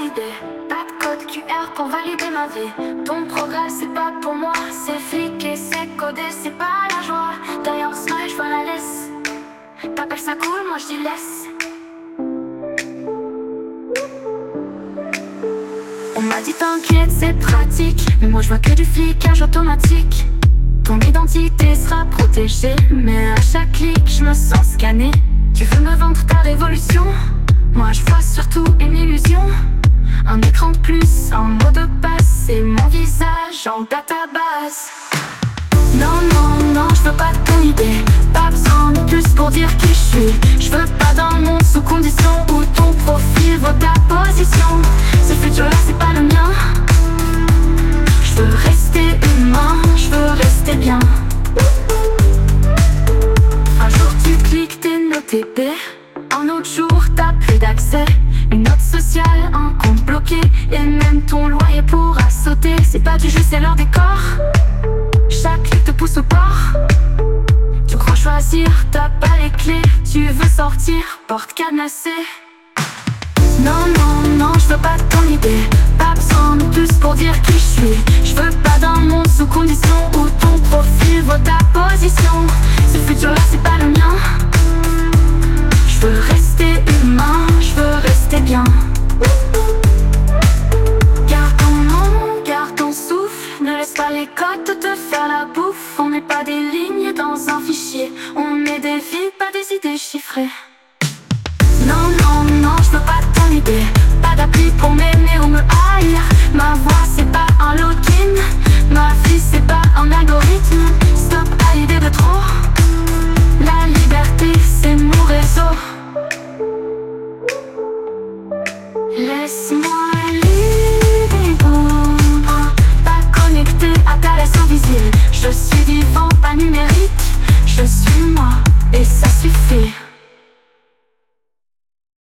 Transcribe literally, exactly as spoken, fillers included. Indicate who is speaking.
Speaker 1: idée. Pas de code Q R pour valider ma vie. Ton progrès c'est pas pour moi. C'est fliqué, c'est codé, c'est pas la joie. D'ailleurs smile, je vois la laisse. T'appelles ça cool, moi je dis laisse. On m'a dit t'inquiète, c'est pratique. Mais moi je vois que du flicage automatique. Ton identité sera protégée, mais à chaque clic je me sens scanné. Tu veux me vendre ta révolution? Moi je vois surtout une illusion. Un écran de plus, un mot de passe et mon visage en database. Non, non, non, je veux pas de ton idée. Pas besoin de plus pour dire qui je suis. Je veux pas d'un monde sous condition où ton profil vaut ta position. Ce futur-là c'est pas le mien. Je veux rester humain, je veux rester bien. Un jour tu cliques, t'es noté B. Un autre jour t'as plus d'accès. Une note sociale, un compte bloqué. Et même ton loyer pourra sauter. C'est pas du jeu, c'est leur décor. Chaque clic te pousse au port. Tu crois choisir, t'as pas les clés. Tu veux sortir, porte cadenassée. Non, non, non, je veux pas de ton idée. Pas besoin de plus pour dire qui je suis. Je veux pas d'un monde sous condition où ton profil vaut ta position. Ce futur-là c'est pas le mien. Je veux rester humain, je veux rester bien. Garde ton nom, garde ton souffle. Ne laisse pas les codes te faire la bouffe. On n'est pas des lignes dans un fichier. On est des vies, pas des idées chiffrées. Non, non, non, je veux pas de ton idée. Pas d'appli pour m'aimer ou me haïr. Ma voix c'est pas un login. Ma vie c'est pas un algorithme. Stop à l'idée de trop. La liberté c'est mon réseau. Laisse-moi libre, pas connecté à ta laisse invisible. Je suis vivant, pas numérique. Je suis moi et ça suffit.